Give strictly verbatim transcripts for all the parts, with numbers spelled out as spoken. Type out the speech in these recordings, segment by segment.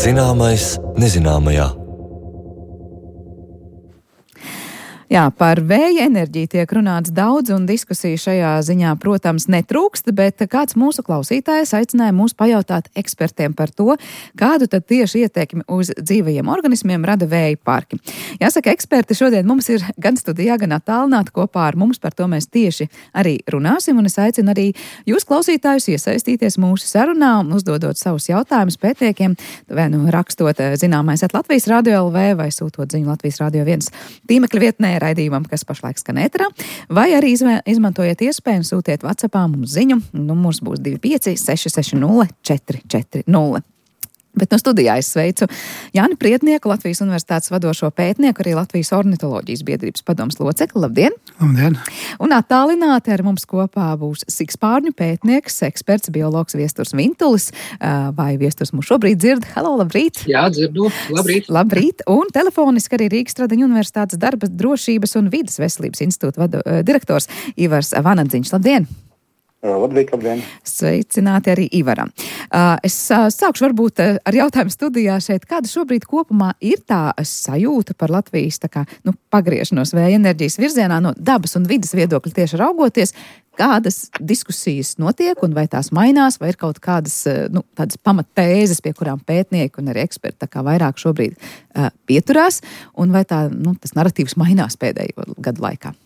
Zināmais nezināmajā. Jā, par vēja enerģiju tiek runāts daudz, un diskusija šajā ziņā, protams, netrūkst, bet kāds mūsu klausītājs aicināja mūs pajautāt ekspertiem par to, kādu tad tieši ietekmi uz dzīvajiem organismiem rada vēja parki. Jāsaka, eksperti šodien mums ir gan studijā, gan attālināti kopā ar mums, par to mēs tieši arī runāsim, un es aicinu arī jūs klausītājus iesaistīties mūsu sarunā, uzdodot savus jautājumus pētniekiem, vai nu rakstot zināmais at Latvijas Radio L V vai sūtot ziņu Latvijas Radio viens tīmekļa vietnē raidījumam, kas pašlaik skan ēterā, vai arī izmantojiet iespēju un sūtiet WhatsAppā mums ziņu. Numurs būs divi pieci seši seši nulle četri četri nulle. Bet no studijā es sveicu Jāni Priednieku, Latvijas Universitātes vadošo pētnieku, arī Latvijas ornitoloģijas biedrības padomes locekli. Labdien! Labdien! Un attālināti ar mums kopā būs sikspārņu pētnieks, eksperts, biologs Viesturs Vintulis. Vai Viesturs mūs šobrīd dzird? Halo, labrīt! Jā, dzirdu. Labrīt! Labrīt! Un telefoniski arī Rīgas Stradiņu Universitātes darba drošības un vides veselības institūta vado, direktors Ivars Vanadziņš. Labdien! Labrīt, labdien! Sveicināti arī Ivaram. Es sākšu varbūt ar jautājumu studijā šeit. Kāda šobrīd kopumā ir tā sajūta par Latvijas tā kā, nu, pagriešanos vēja enerģijas virzienā no dabas un vidas viedokļa tieši raugoties? Kādas diskusijas notiek un vai tās mainās, vai ir kaut kādas, nu, tādas pamattēzes, pie kurām pētnieki un arī eksperti tā kā vairāk šobrīd uh, pieturās, un vai tā, nu, tas naratīvs mainās pēdējo gadu laikā?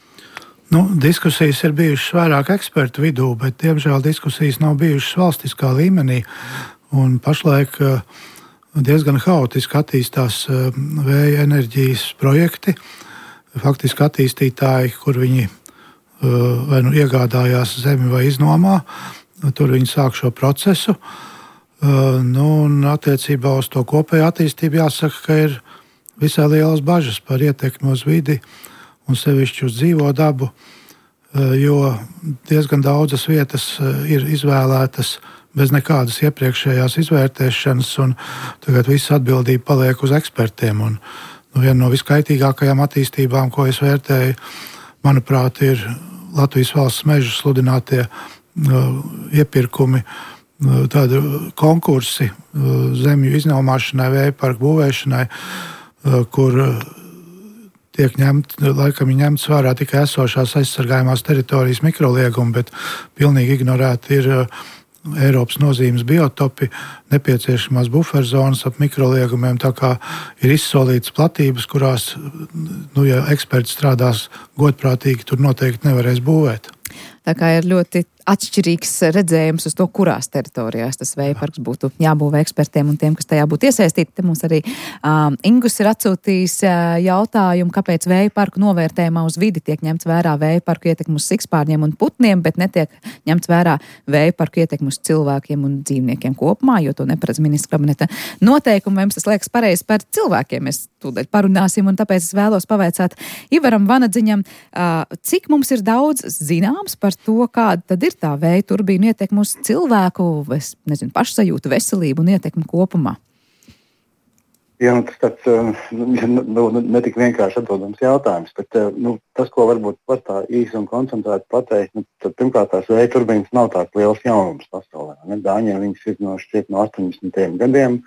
Nu, diskusijas ir bijušas vairāk ekspertu vidū, bet, diemžēl, diskusijas nav bijušas valstiskā līmenī. Un pašlaik uh, diezgan haotiski attīstās uh, vēja enerģijas projekti. Faktiski attīstītāji, kur viņi uh, vai nu iegādājās zemi vai iznomā, tur viņi sāk šo procesu. Uh, nu, un attiecībā uz to kopēju attīstību jāsaka, ka ir visai lielas bažas par ietekmi uz vidi un sevišķi uz dzīvo dabu, jo diezgan daudzas vietas ir izvēlētas bez nekādas iepriekšējās izvērtēšanas, un tagad viss atbildība paliek uz ekspertiem. Un, nu, viena no viskaitīgākajām attīstībām, ko es vērtēju, manuprāt, ir Latvijas valsts mežu sludinātie uh, iepirkumi, uh, tādi konkursi uh, zemju iznomāšanai, vēja parku būvēšanai, uh, kur uh, tiek ņemt, laikam ir ņemts vērā tikai esošās aizsargājumās teritorijas mikroliegumi, bet pilnīgi ignorēti ir uh, Eiropas nozīmes biotopi, nepieciešamās buferzonas ap mikroliegumiem, tā kā ir izsolītas platības, kurās, nu, ja eksperti strādās godprātīgi, tur noteikti nevarēs būvēt. Tā kā ir ļoti atšķirīgs redzējums uz to, kurās teritorijās tas vēja parks būtu jābūvē ekspertiem un tiem, kas tajā būtu iesaistīti. Te mums arī um, Ingus ir atsūtījis uh, jautājumu, kāpēc vēja parku novērtējumā uz vidi tiek ņemts vērā vēja parku ietekmi uz sikspārņiem un putniem, bet netiek ņemts vērā vēja parku ietekmi uz cilvēkiem un dzīvniekiem kopumā, jo to neparedz ministra kabineta noteikumi. Vai jums tas liekas pareizi par cilvēkiem? Mēs tūdaļ parunāsim, un tāpēc es vēlos pavaicāt Ivaram Vanadziņam, uh, cik mums ir daudz zināms par to, kāda tad ir tā vēja turbīnu ietekmi uz cilvēku, es nezinu, pašsajūtu, veselību un ietekmi kopumā? Jā, nu, tas tāds nu, ne tik vienkārši atbildams jautājums, bet nu, tas, ko varbūt var tā īsi un koncentrēti pateikt, nu, tad pirmkārt tās vēja turbīnas nav tāds liels jaunums pasaulē. Ne? Dāņiem viņas ir no šķiet no astoņdesmitajiem gadiem,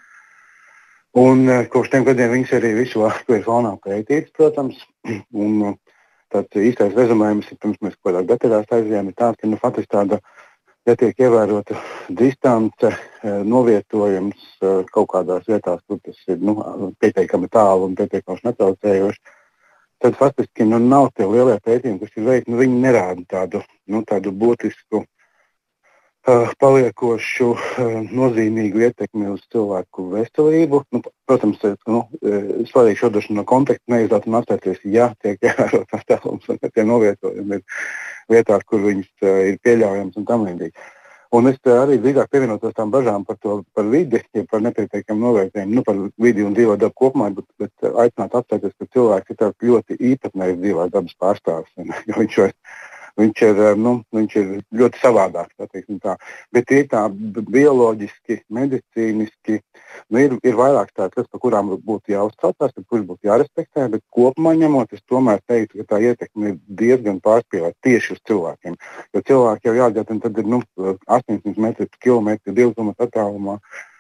un kopš tiem gadiem viņas arī visu Latvijas faunā pētītas, protams, un tāds īstais rezumējums, pirms mēs kaut kādā detaļās aizējām, ir tāds, ka nu, faktiski tāda, ja tiek ievērota distance, novietojums kaut kādās vietās, kur tas ir nu, pietiekami tālu un pietiekami netraucējoši, tad faktiski nu, nav tie lielie pētījumi, kas ir veikti, nu, viņi nerāda tādu, nu, tādu būtisku, uh, paliekošu, uh, nozīmīgu ietekmi uz cilvēku veselību. Nu, protams, nu, svarīgi šodien no konteksta neizdāt un atcerēties, ja tiek ievērotās tālums un tie novietojumi ir vietās, kur viņas uh, ir pieļaujams un tam līdzīgi. Un es arī drīzāk pievienotos tām bažām par to, par vidi, ja par nepietiekamu novērtējumu, nu par vidi un dzīvo dabu kopumā, bet, bet aicināt atcerēties, ka cilvēks ir tāds ļoti īpatnējs dzīvās dabas pārstāvis, jo viņš ir, viņš ir, nu, viņš ir ļoti savādāks, tā teiksim tā. Bet ir tā bioloģiski, medicīniski, nu, ir, ir vairāk tādas, par kurām būtu jāuztraucās, kuras būtu jārespektē, bet kopumā ņemot, es tomēr teiktu, ka tā ietekme ir diezgan pārspīlēta tieši uz cilvēkiem. Jo cilvēki jau jāatgādina, tad ir nu, astoņdesmit metri, kilometri, divi kilometri attālumā.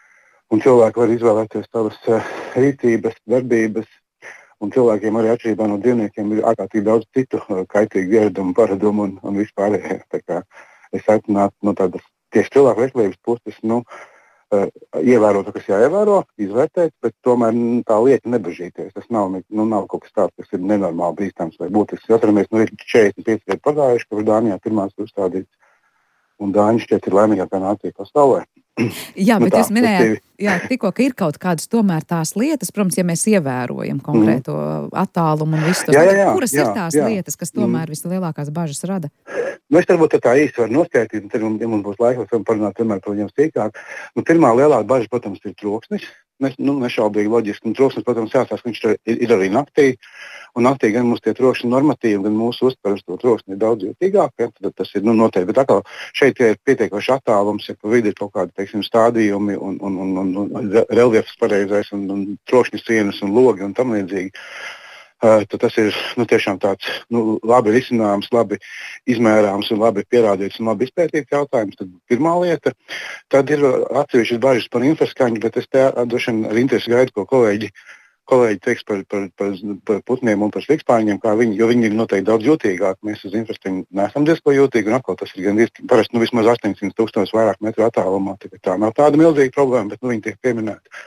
un cilvēki var izvēlēties savas uh, rīcības, darbības, un cilvēkiem arī atšķirībā no dzīvniekiem ir ārkārtīgi daudz citu uh, kaitīgu ieradumu, paradumu un, un vispārējie. Tā kā es aicinātu no tādas tieši cilvēku veselības puses, nu, uh, ievērot to, kas jāievēro, izvērtēt, bet tomēr nu, tā lieta nebažīties. Tas nav, nu, nav kaut kas tāds, kas ir nenormāli bīstams vai būtisks. Atceramies, nu, ir četrdesmit pieci gadi pagājuši, ka Dānijā pirmās ir uzstādīts, un Dāņi šķiet ir laimīgākā nācija pasaulē. Jā, bet nu, tā, jūs minējāt, jā, tikko, ka ir kaut kādas tomēr tās lietas, protams, ja mēs ievērojam konkrēto mm. attālumu un visu tos, jā, jā, jā, kuras jā, ir tās jā. lietas, kas tomēr mm. vislielākās bažas rada? Nu, es varbūt tā īsti varu noskaidrot, un tad, ja mums būs laiks, varam parunāt vienmēr par viņiem sīkāk. Nu, pirmā lielā bažas, protams, ir troksnis. Ne, nu, nešaubīgi loģiski. Un troksnis, protams, jāsās, ka viņš ir, ir arī naktī. Un naktī gan mums tie trokšņi normatīvi, gan mūsu uztveres to troksni ir daudz jūtīgāk. Ja? Tad tas ir nu, noteikti. Bet atkal šeit ir pietiekoši attālums, ja pa vidi ir kaut kādi, teiksim, stādījumi un, un, un, un, un reljefs pareizais un, un trokšņi sienas un logi un tam līdzīgi. Uh, tas ir nu, tiešām tāds nu, labi risināms, labi izmērāms un labi pierādīts un labi izpētīts jautājums. Tad pirmā lieta. Tad ir atsevišķas bažas par infraskaņu, bet es te droši vien ar interesi gaidu, ko kolēģi, kolēģi teiks par, par, par, par putniem un par slikspāņiem, kā viņi, jo viņi ir noteikti daudz jūtīgāki. Mēs uz infraskaņu neesam diezko jūtīgi, un atkal tas ir gan parasti nu, vismaz astoņsimt tūkstoši vairāk metru attālumā. Tā nav tāda milzīga problēma, bet nu, viņi tiek pieminēti.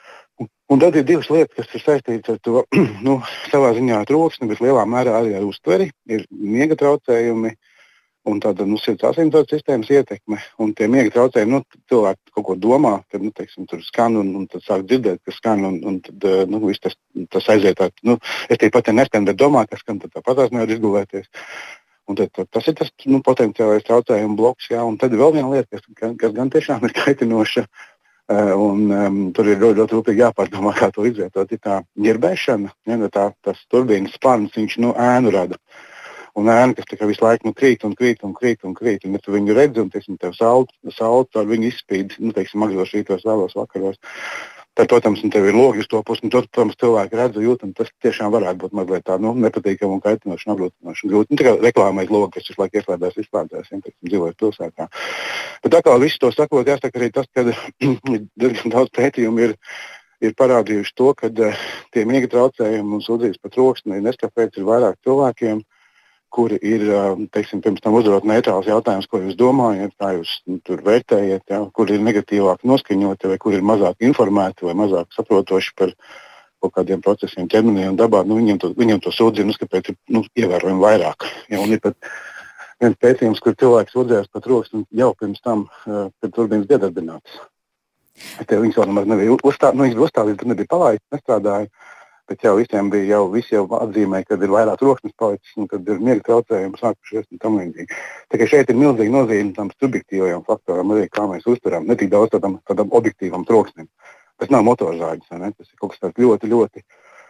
Un tad ir divas lietas, kas ir saistītas ar to nu, savā ziņā troksni, bet lielā mērā arī ar uztveri. Ir miega traucējumi un tāda nu, sirds asinsvadu sistēmas ietekme. Un tie miega traucējumi, nu, cilvēki kaut ko domā, tad nu, teiksim, tur skan un, un tad sāk dzirdēt, ka skan un, un tad nu, viss tas, tas aiziet. Tā, nu, es tie pat neskan, bet domā, ka skan, tad tāpatās nevar izgulēties. Un tad, tad, tas ir tas nu, potenciālais traucējumu bloks. Jā. Un tad vēl viena lieta, kas, kas gan tiešām ir kaitinoša. Uh, un, um, tur ir ļoti, ļoti rūpīgi jāpārdomā, kā to izvietot. Ir tā ņirbēšana, ja, tā, tas turbīnas spārns, viņš nu, ēnu rada. Un ēna, kas tikai visu laiku nu, krīt un krīt un krīt un krīt. Un ja tu viņu redzi un, teiksim, tev saule, saule ar viņu izspīd, nu, teiksim, agros rītos, vēlos vakaros. Tad, protams, un tev ir logi uz to pusi, un to, protams, cilvēki redz un jūt, un tas tiešām varētu būt mazliet tā, nu, nepatīkama un kaitinoša un apgrūtinoša. Grūti, nu, tikai reklāmēt logi, kas visu laiku ieslēdzās, izslēdzās, ja, teiksim, dzīvojot pilsētā. Bet tā kā visu to sakot, jāsaka arī tas, ka diezgan daudz pētījumu ir, ir parādījuši to, ka tie miega traucējumi un sūdzības par troksni neskapēc ir vairāk cilvēkiem, kuri ir, teiksim, pirms tam uzdevot neitrāls jautājums, ko jūs domājat, kā jūs nu, tur vērtējat, ja, kur ir negatīvāk noskaņoti, vai kur ir mazāk informēti, vai mazāk saprotoši par kaut kādiem procesiem ķermenī un dabā. Nu, viņiem to, viņiem to sūdzību, kāpēc ir nu, ievērojami vairāk. Ja, un ir pat viens pētījums, kur cilvēks sūdzējās par troksni jau pirms tam, kad turbīnas bija darbinātas. Viņas vēl nemaz nebija uzstādītas, nu, viņas bija uzstādītas, bet nebija palaistas, nestrādāja. Bet jau visiem bija jau, visi jau atzīmēja, kad ir vairāk troksnis palicis un kad ir miega traucējumi sākušies un tam līdzīgi. Tā kā šeit ir milzīga nozīme tam subjektīvajam faktoram, arī kā mēs uztveram, ne tik daudz tādam, tādam objektīvam troksnim. Tas nav motorzāģis, ne? Tas ir kaut kas tāds ļoti, ļoti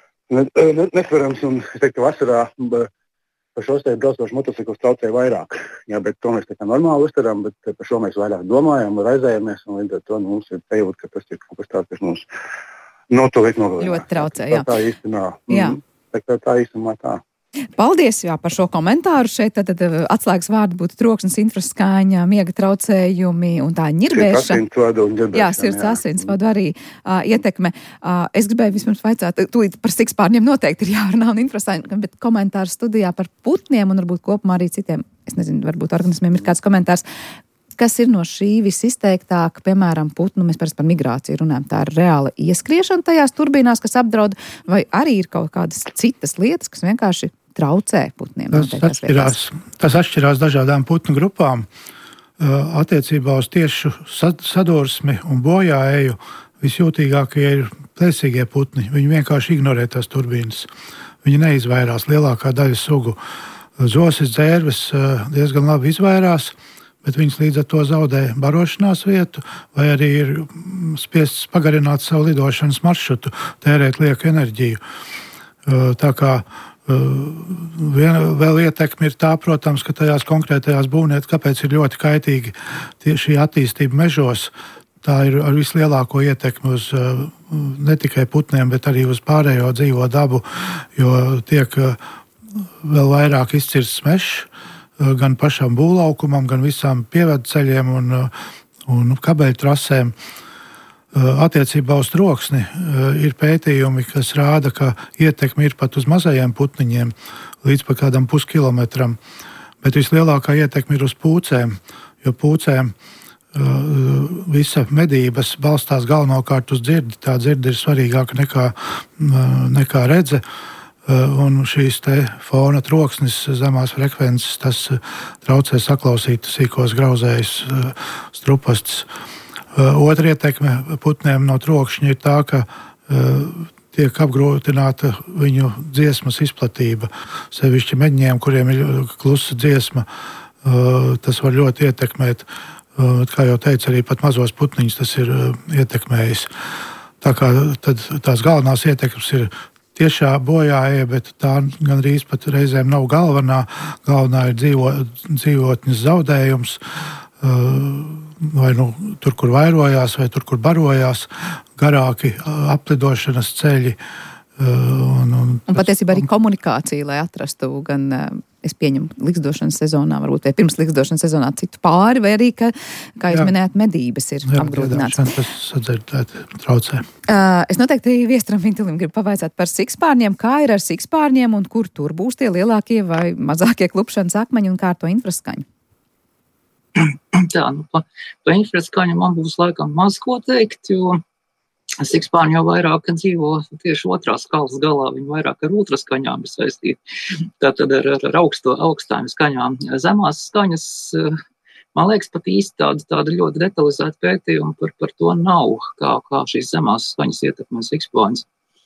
nesvarams un es teiktu, ka vasarā par šos te braucošu motociklus traucēja vairāk. Jā, bet to mēs tā kā normāli uztveram, bet par šo mēs vairāk domājam, raizējamies un līdz ar to nu, mums ir sajūta, ka tas ir kaut kas tāds, kas mums no to liek nogalināt. Ļoti traucē, jā. Tā, tā īsti nav. Jā. Tā, tā, tā īstumā tā. Paldies jā, par šo komentāru. Šeit tad, tad atslēgas vārdi būtu troksnis, infraskaņa, miega traucējumi un tā ņirbēšana. Sirds asinsvadu un ņirbēšana. Jā, sirds asinsvadu arī uh, ietekme. Uh, es gribēju vispirms vaicāt, tūlīt par sikspārņiem noteikti ir jārunā un infraskaņa, bet komentārs studijā par putniem un varbūt kopumā arī citiem, es nezinu, varbūt organismiem ir kāds komentārs. Kas ir no šī visizteiktāk, piemēram, putnu, mēs parasti par migrāciju runājam, tā ir reāla ieskriešana tajās turbīnās, kas apdraud, vai arī ir kaut kādas citas lietas, kas vienkārši traucē putniem? Tas atšķirās, tas atšķirās dažādām putnu grupām. Attiecībā uz tiešu sadursmi un bojāēju visjūtīgākie ir plēsīgie putni. Viņi vienkārši ignorē tās turbīnas. Viņi neizvairās lielākā daļa sugu. Zosis, dzērves diezgan labi izvairās, bet viņas līdz ar to zaudē barošanās vietu, vai arī ir spiests pagarināt savu lidošanas maršrutu, tērēt lieku enerģiju. Tā kā vēl ietekme ir tā, protams, ka tajās konkrētajās būvnietās, kāpēc ir ļoti kaitīgi šī attīstība mežos, tā ir ar vislielāko ietekmi uz ne tikai putniem, bet arī uz pārējo dzīvo dabu, jo tiek vēl vairāk izcirsts mežs, gan pašam būvlaukumam, gan visām pievedu ceļiem un, un kabeļu trasēm. Attiecībā uz troksni ir pētījumi, kas rāda, ka ietekme ir pat uz mazajiem putniņiem līdz pa kādam puskilometram, bet vislielākā ietekme ir uz pūcēm, jo pūcēm visa medības balstās galvenokārt uz dzirdi. Tā dzirde ir svarīgāka nekā, nekā redze, un šīs te fona troksnis, zemās frekvences, tas traucē saklausīt sīkos grauzējus, strupastus. Otra ietekme putniem no trokšņa ir tā, ka tiek apgrūtināta viņu dziesmas izplatība. Sevišķi meģņiem, kuriem ir klusa dziesma, tas var ļoti ietekmēt. Kā jau teicu, arī pat mazos putniņus tas ir ietekmējis. Tā kā tad tās galvenās ietekmes ir tiešā bojājie, bet tā gandrīz pat reizēm nav galvenā. Galvenā ir dzīvo, dzīvotnes zaudējums, vai nu tur, kur vairojās, vai tur, kur barojās, garāki aplidošanas ceļi. Un, un, un patiesībā arī komunikācija, lai atrastu gan, es pieņemu, liksdošanas sezonā, varbūt vai pirms liksdošanas sezonā citu pāri, vai arī, ka, kā jūs jā. minējāt, medības ir jā, apgrūtināts. Jā, tas sadzirdēt traucē. Uh, es noteikti Viestram Vintilim gribu pavaicāt par sikspārņiem. Kā ir ar sikspārņiem un kur tur būs tie lielākie vai mazākie klupšanas akmeņi un kā ar to infraskaņu? Tā, nu, pa, pa infraskaņu man būs laikam maz ko teikt, jo sikspārņi jau vairāk dzīvo tieši otrā skalas galā, viņi vairāk ar ultraskaņām ir saistīti, tātad ar, ar augsto, augstām skaņām. Zemās skaņas, man liekas, pat īsti tāda, tāda ļoti detalizēta pētījuma par, par to nav, kā, kā šīs zemās skaņas ietekmē sikspārņus.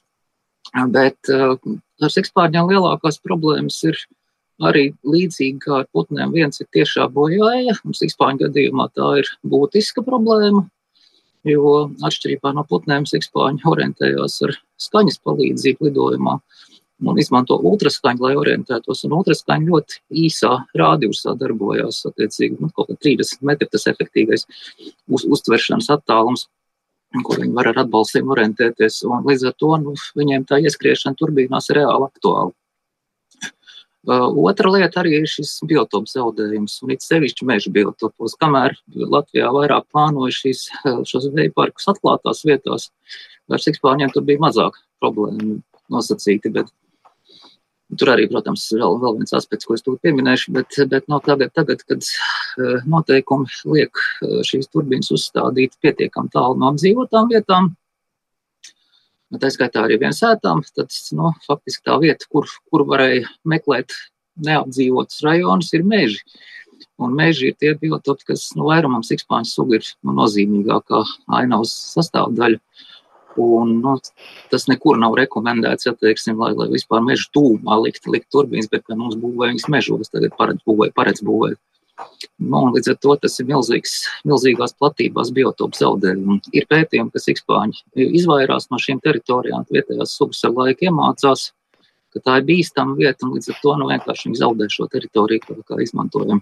Bet ar sikspārņiem lielākās problēmas ir arī līdzīgi kā ar putniem. Viens ir tiešā bojāja, un sikspārņu gadījumā tā ir būtiska problēma, jo atšķirībā no putniem sikspārņi orientējās ar skaņas palīdzību lidojumā un izmanto ultraskaņu, lai orientētos, un ultraskaņu ļoti īsā rādījusā darbojās, attiecīgi, nu, kaut kā trīsdesmit metri tas efektīvais uz, uztveršanas attālums, kur viņi var ar atbalstiem orientēties, un līdz ar to nu, viņiem tā ieskriešana turbīnās ir reāli aktuāla. Uh, otra lieta arī ir šis biotopu zaudējums, un it sevišķi meža biotopos. Kamēr Latvijā vairāk plānoja šīs, šos vēja parkus atklātās vietās, ar sikspārņiem tur bija mazāk problēma nosacīti, bet tur arī, protams, vēl, vēl viens aspekts, ko es tur pieminēšu, bet, bet no tagad, tagad, kad uh, noteikumi liek uh, šīs turbīnas uzstādīt pietiekam tālu no apdzīvotām vietām, tā skaitā arī viensētām, tad nu, faktiski tā vieta, kur, kur varēja meklēt neapdzīvotus rajonus, ir meži. Un meži ir tie biotopi, kas nu, vairumam sikspārņu sugu ir nu, nozīmīgākā ainavas sastāvdaļa. Un nu, tas nekur nav rekomendēts, ja teiksim, lai, lai vispār mežu tūmā likt, likt turbīnas, bet ka mums būvē viņas mežos, tagad paredz būvē, paredz būvēt. Nu, līdz ar to tas ir milzīgs, milzīgās platībās biotopu zaudējumi. Ir pētījumi, ka sikspārņi izvairās no šīm teritorijām, vietējās sugas ar laiku iemācās, ka tā ir bīstama vieta, un līdz ar to nu, vienkārši viņi zaudē šo teritoriju, kā, kā izmantojam.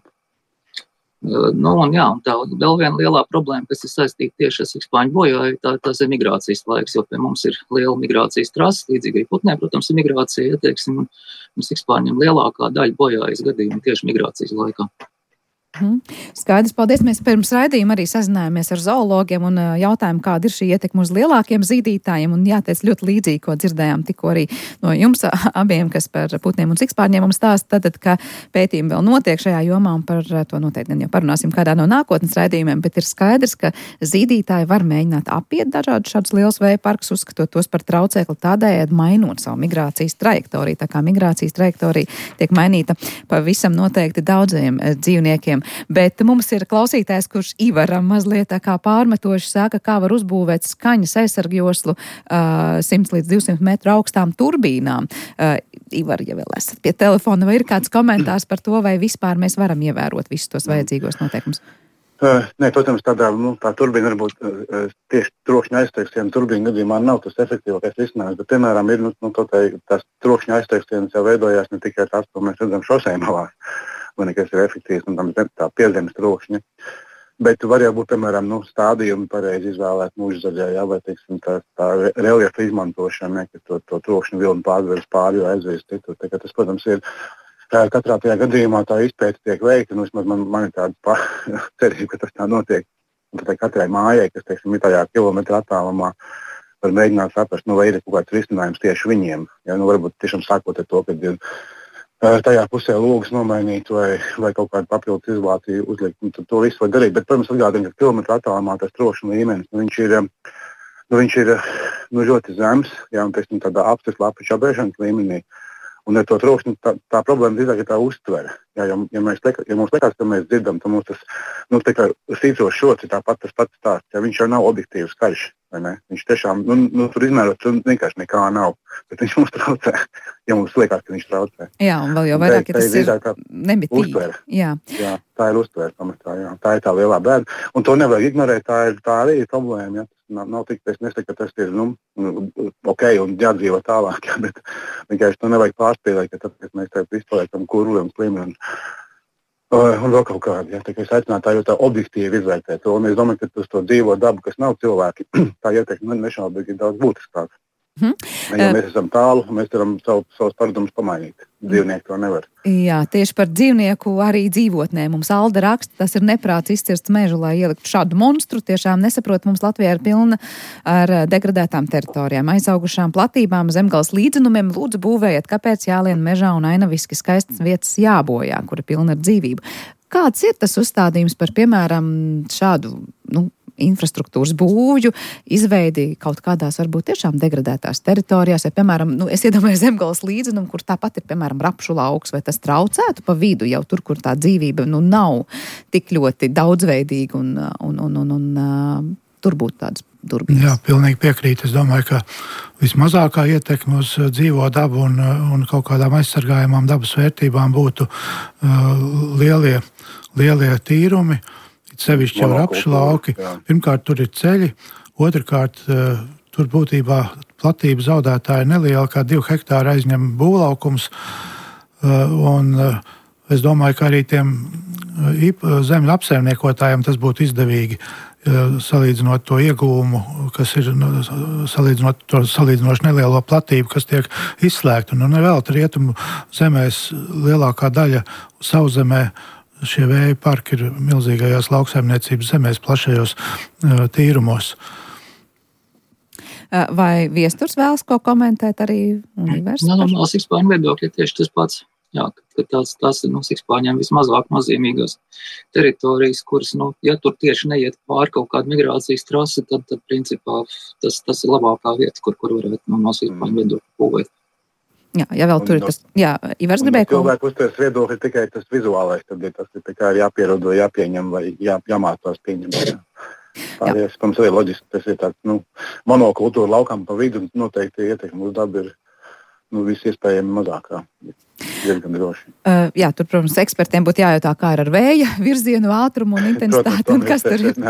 Nu, un jā, un tā vēl viena lielā problēma, kas ir saistīta tieši ar sikspārņu bojāju, tā, tas ir migrācijas laiks, jo pie mums ir liela migrācijas trasa, līdzīgi arī putniem, protams, ir migrācija, ja, teiksim, un sikspārņiem lielākā daļa bojājas gadījumi tieši migrācijas laikā. Hmm. Skaidrs, paldies. Mēs pirms raidījuma arī sazinājāmies ar zoologiem un jautājām, kāda ir šī ietekme uz lielākiem zīdītājiem. Un jāteic ļoti līdzīgi, ko dzirdējām tikko arī no jums abiem, kas par putniem un sikspārņiem mums stāsta, tad, ka pētījumi vēl notiek šajā jomā un par to noteikti gan jau parunāsim kādā no nākotnes raidījumiem, bet ir skaidrs, ka zīdītāji var mēģināt apiet dažādus šādus lielus vēja parkus, uzskatot tos par traucēkli tādējādi mainot savu migrācijas trajektoriju. Tā kā migrācijas trajektorija tiek mainīta pavisam noteikti daudziem dzīvniekiem. Bet mums ir klausītājs, kurš Ivaram mazliet tā kā pārmetoši saka, kā var uzbūvēt skaņas aizsargjoslu uh, simt līdz divsimt metru augstām turbīnām. Uh, Ivar, ja vēl esat pie telefona, vai ir kāds komentārs par to, vai vispār mēs varam ievērot visus tos vajadzīgos noteikumus? Uh, nē, protams, tādā, nu, tā turbīna varbūt uh, tieši trokšņa aizteiksiem turbīna gadījumā nav tas efektīvākais risinājums, bet, piemēram, ir, nu, nu tās trokšņa aizteiksienas jau veidojās ne tikai tās, ko mēs redzam šosei malās, vai nekas ir efektīvs, un tam ir tā piezemes trokšņa. Bet var jau būt, piemēram, nu, stādījumi pareizi izvēlēt mūžzaļā, jā, vai, teiksim, tā, tā reliefa izmantošana, ne, ka to, to trokšņu vilnu pārveras pāri, jo aizvīst citur. Tā, tas, protams, ir katrā tajā gadījumā tā izpēta tiek veikta, nu, vismaz man, man ir tāda cerība, ka tas tā notiek. Un tad katrai mājai, kas, teiksim, ir tajā kilometra attālumā, var mēģināt saprast, nu, vai ir kaut kāds risinājums tieši viņiem. Ja, nu, varbūt tiešām sākot ar to, kad ir tajā pusē logas nomainīt vai, vai kaut kādu papildus izolāciju uzlikt. Nu, to visu var darīt, bet, protams, atgādina, ka kilometru attālumā tas trokšņa līmenis, nu, viņš ir, nu, viņš ir nu, ļoti zems, ja, un, teiksim, tādā apstas lapuču apēšanas līmenī. Un ar to trokšņu tā, tā problēma drīzāk ir tā uztvere. Ja, ja, ja, mēs liek, ja mums liekas, ka mēs dzirdam, tad mums tas nu, sīcos šots ir tāpat tas pats stāsts. Ja, viņš jau nav objektīvs karš. Viņš tiešām, nu, nu, tur izmērot, tur vienkārši nekā nav. Bet viņš mums traucē, ja mums liekas, ka viņš traucē. Jā, un vēl jau vairāk, ja tas ir nemitīgi. Jā. Jā, tā ir uztvere pamatā, jā. Tā ir tā lielā bēda. Un to nevar ignorēt, tā, ir, tā arī ir problēma. Ja. Nav, nav tik, es nesaku, ka tas ir, nu, ok, un jādzīvo tālāk, ja, bet vienkārši to nevajag pārspīlēt, ka tāpēc mēs tev izpaliekam kurli un slimi un, un vēl kaut kādi. Ja. Tā kā es aicinātu tā jau tā objektīvi izvērtēt to, un es domāju, ka uz to dzīvo dabu, kas nav cilvēki, tā ieteikti nešaubīgi ir daudz būtiskāk. Hmm. Ja mēs esam tālu, mēs varam savu, savus paradumus pamainīt. Dzīvnieki to nevar. Jā, tieši par dzīvnieku arī dzīvotnē. Mums Alda raksta, tas ir neprāts izcirst mežu, lai ieliktu šādu monstru. Tiešām nesaprot, mums Latvijā ir pilna ar degradētām teritorijām, aizaugušām platībām, zemgales līdzenumiem. Lūdzu, būvējiet, kāpēc jālien mežā un ainaviski skaistas vietas jābojā, kura pilna ar dzīvību. Kāds ir tas uzstādījums par, piemēram, šādu, nu, infrastruktūras būvju, izveidi kaut kādās varbūt tiešām degradētās teritorijās, vai, piemēram, nu, es iedomāju zemgales līdzenumu, kur tāpat ir, piemēram, rapšu lauks, vai tas traucētu pa vidu jau tur, kur tā dzīvība, nu, nav tik ļoti daudzveidīga un, un, un, un, un uh, tur būtu tādas durvības. Jā, pilnīgi piekrīt. Es domāju, ka vismazākā ietekme uz dzīvo dabu un, un kaut kādām aizsargājumām dabas vērtībām būtu uh, lielie, lielie tīrumi, sevišķi jau rapšu lauki. Pirmkārt, tur ir ceļi, otrkārt, tur būtībā platība zaudētāja neliela, kā divu hektāru aizņem būvlaukums, un es domāju, ka arī tiem zemļu apsaimniekotājiem tas būtu izdevīgi, salīdzinot to iegūmu, kas ir salīdzinot to salīdzinoši nelielo platību, kas tiek izslēgta. Un vēl rietumu zemēs lielākā daļa sauszemē šie vēja parki ir milzīgajās lauksaimniecības zemēs, plašajos uh, tīrumos. Vai Viesturs vēlas ko komentēt arī universitātes? No, no sikspāņu viedokļa tieši tas pats. Jā, ka tās, tās ir no sikspāņiem vismazāk mazīmīgās teritorijas, kuras, nu, ja tur tieši neiet pār kaut kādu migrācijas trasi, tad, tad principā tas, tas ir labākā vieta, kur, kur varētu no, no sikspāņu viedokļa būvēt. Jā, ja vēl tur ir tas, jā, Ivars gribēja ko? Cilvēku uztveres viedokļi tikai tas vizuālais, tad ir tas ir tikai jāpierod vai jāpieņem vai jā, jāmācās pieņemt. Jā. Pārējais, protams, arī loģiski, tas ir tāds, nu, monokultūra laukam pa vidu, noteikti ietekmi uz dabu ir, nu, viss iespējami mazākā. Diezgan droši. Uh, jā, tur, protams, ekspertiem būtu jājautā, kā ar vēja virzienu, ātrumu un intensitāti, un kas tur ir.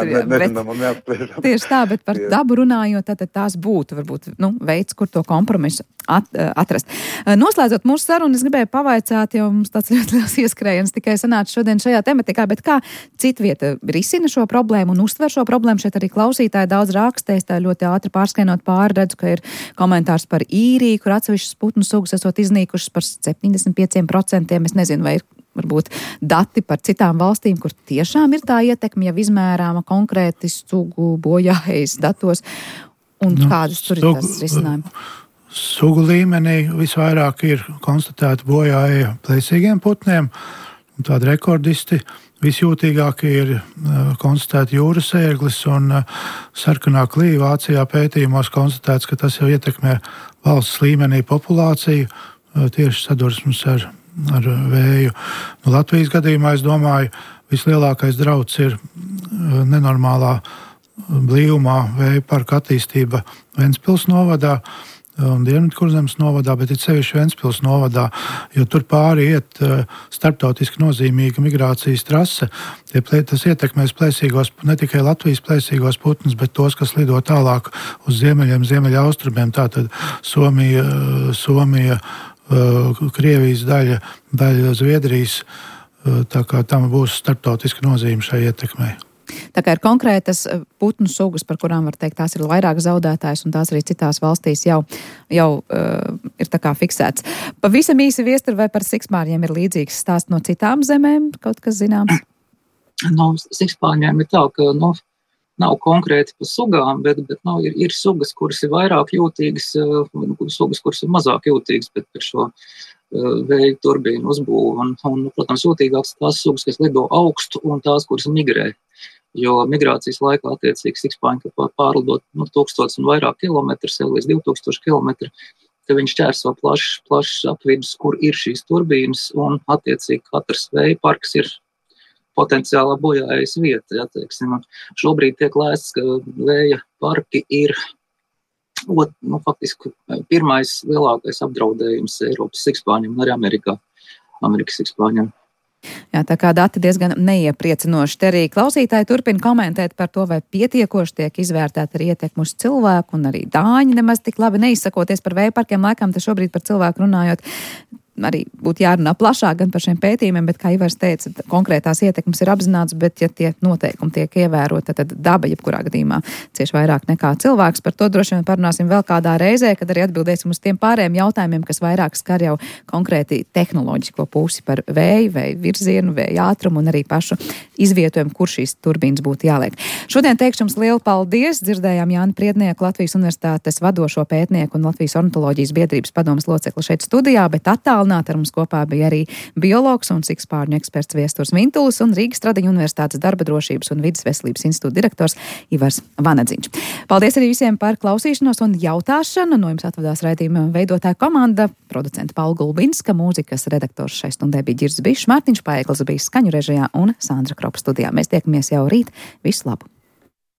Tieši tā, bet par dabu runājot, tad tās būtu, varbūt, nu, veids, kur to kompromisu at, atrast. Uh, noslēdzot mūsu sarunu, es gribēju pavaicāt, jo mums tāds ļoti liels ieskrējiens tikai sanāca šodien šajā tematikā, bet kā citvieta risina šo problēmu un uztver šo problēmu, šeit arī klausītāji daudz rakstēs, tā ļoti ātri pārskainot pāri, redzu, ka ir komentārs par Īriju, kur atsevišķas putnu sugas esot iznīkušas par septiņdesmit pieci procenti. Es nezinu, vai ir varbūt dati par citām valstīm, kur tiešām ir tā ietekme, jau izmērāma konkrēti sugu bojāejas datos, un nu, kādas tur sugu, ir tas risinājumi? Sugu līmenī visvairāk ir konstatēta bojāeja plēsīgiem putniem, un tādi rekordisti visjūtīgākie ir uh, konstatēti jūras ērglis un uh, sarkanā klīva. Vācijā pētījumos konstatēts, ka tas jau ietekmē valsts līmenī populāciju, tieši sadursmes ar, ar vēju. Nu, Latvijas gadījumā, es domāju, vislielākais drauds ir nenormālā blīvumā vēja parka attīstība Ventspils novadā un Dienvidkurzemes novadā, bet ir sevišķi Ventspils novadā, jo tur pāri iet starptautiski nozīmīga migrācijas trase. Tas ietekmēs plēsīgos, ne tikai Latvijas plēsīgos putnus, bet tos, kas lido tālāk uz ziemeļiem, ziemeļa austrumiem, tātad Somija, Somija, Krievijas daļa, daļa Zviedrijas, tā kā tam būs starptautiska nozīme šai ietekmei. Tā kā ir konkrētas putnu sugas, par kurām var teikt, tās ir vairāk zaudētājs, un tās arī citās valstīs jau, jau uh, ir tā kā fiksēts. Pavisam īsi Viestur, vai par sikspārņiem ir līdzīgs stāsts no citām zemēm, kaut kas zināms? No sikspārņiem ir tā, ka, nu, nav konkrēti pa sugām, bet, bet nav, ir, ir sugas, kuras ir vairāk jūtīgas, sugas, kuras ir mazāk jūtīgas, bet par šo vēja turbīnu uzbūvu. Un, un, protams, jūtīgākas tās sugas, kas lido augstu, un tās, kuras migrē. Jo migrācijas laikā attiecīgi sikspāņi, ka pārlidot nu, tūkstots un vairāk kilometrus, līdz divtūkstoši kilometri, tad viņš ķērso plašs, plašs apvidus, kur ir šīs turbīnas, un attiecīgi katrs vēja parks ir potenciālā bojājas vieta. Ja, teiksim. Šobrīd tiek lēsts, ka vēja parki ir ot, nu, faktiski pirmais lielākais apdraudējums Eiropas sikspāņiem un arī Amerikā, Amerikas sikspāņiem. Jā, tā kā dati diezgan neiepriecinoši. Te arī klausītāji turpina komentēt par to, vai pietiekoši tiek izvērtēta arī ietekme uz cilvēku, un arī dāņi nemaz tik labi neizsakoties par vēja parkiem. Laikam te šobrīd par cilvēku runājot, arī būtu jārunā plašāk gan par šiem pētījumiem, bet, kā Ivars teica, konkrētās ietekmes ir apzināts, bet ja tie noteikumi tiek ievēroti, tad daba jebkurā gadījumā cieši vairāk nekā cilvēks. Par to droši vien parunāsim vēl kādā reizē, kad arī atbildēsim uz tiem pārējiem jautājumiem, kas vairāk skar jau konkrēti tehnoloģisko pusi par vēju, vēju virzienu, vēju ātrumu un arī pašu izvietojumu, kur šīs turbīnas būtu jāliek. Šodien teikšu jums lielu paldies. Dzirdējām Jāni Priednieku, Latvijas Universitātes vadošo pētnieku un Latvijas ornitoloģijas biedrības padomes locekli šeit studijā, bet attālināt ar mums kopā bija arī biologs un sikspārņu eksperts Viesturs Vintulis un Rīgas Tradiņu Universitātes darba drošības un vides veselības institūta direktors Ivars Vanadziņš. Paldies arī visiem par klausīšanos un jautāšanu. No jums atvadās raidījuma veidotāja komanda, producenta Paula Gulbinska, mūzikas redaktors šai stundē bija Ģirs Bišs, Mārtiņš Paeglis bija skaņu režijā un Sandra Kropa studijā. Mēs tiekamies jau rīt. Visu labu!